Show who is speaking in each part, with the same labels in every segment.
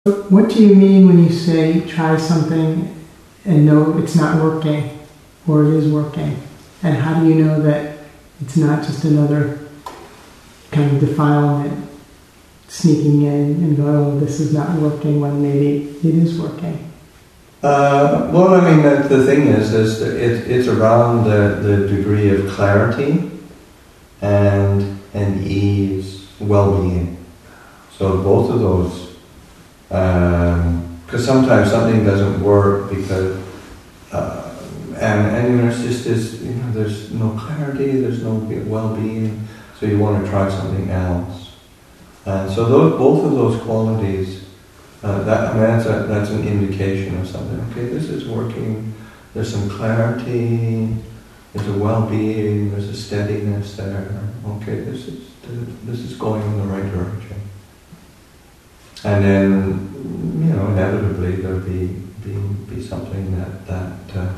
Speaker 1: What do you mean when you say try something and know it's not working or it is working? And how do you know that it's not just another kind of defilement sneaking in and going, oh, this is not working when maybe it is working?
Speaker 2: Well, I mean, the thing is that it's around the degree of clarity and ease, well-being. So both of those. Because sometimes something doesn't work because, and you know, it's just this, you know, there's no clarity, there's no well-being, so you want to try something else. And so both of those qualities, that's an indication of something. Okay, this is working. There's some clarity. There's a well-being. There's a steadiness there. Okay, this is going in the right direction. And then, you know, inevitably there'll be something that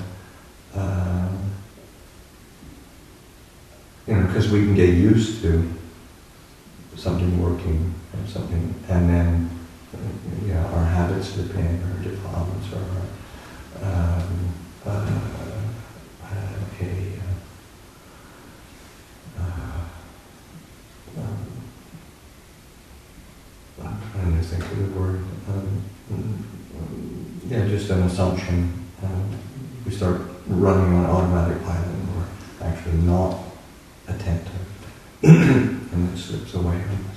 Speaker 2: you know, because we can get used to something working and something, and then our habits slip in, or defilements, or I'm trying to think of the word. Just an assumption. We start running on automatic pilot, and we're actually not attentive, and it slips away.